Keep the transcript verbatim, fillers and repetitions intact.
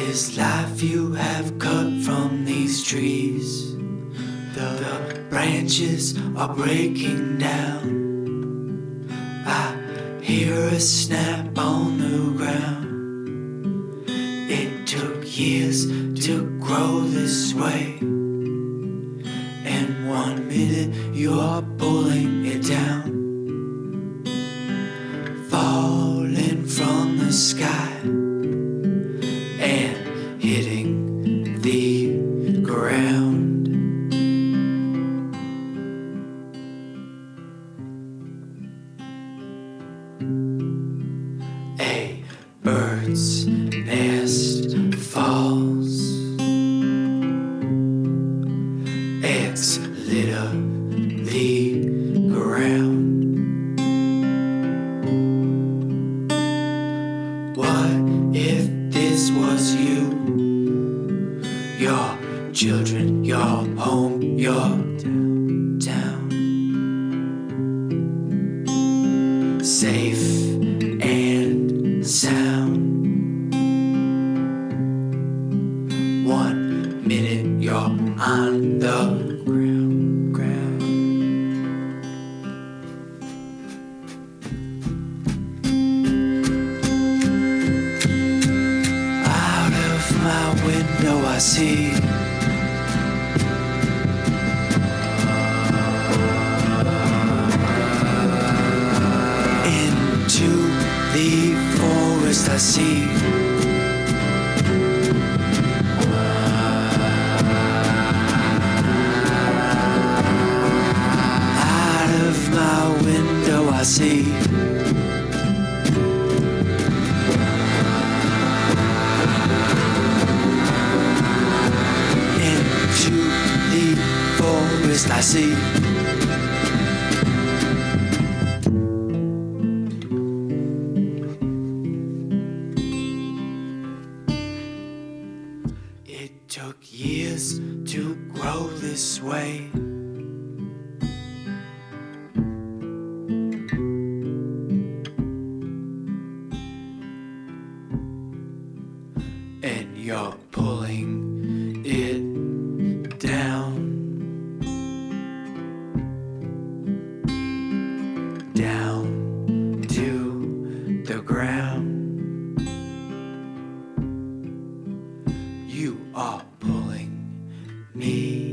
is life you have cut from these trees? The branches are breaking down. I hear a snap on the ground. It took years to grow this way, and one minute you are pulling it down, falling from the sky and hitting the ground. A bird's nest falls, eggs litter the ground. What if this was you? Your children, your home, your town, safe and sound. One minute you're on the ground, ground. Out of my window I see into the forest I see out of my window I see into the forest I see. It took years to grow this way, and you're pulling it down, down to the ground. You are pulling me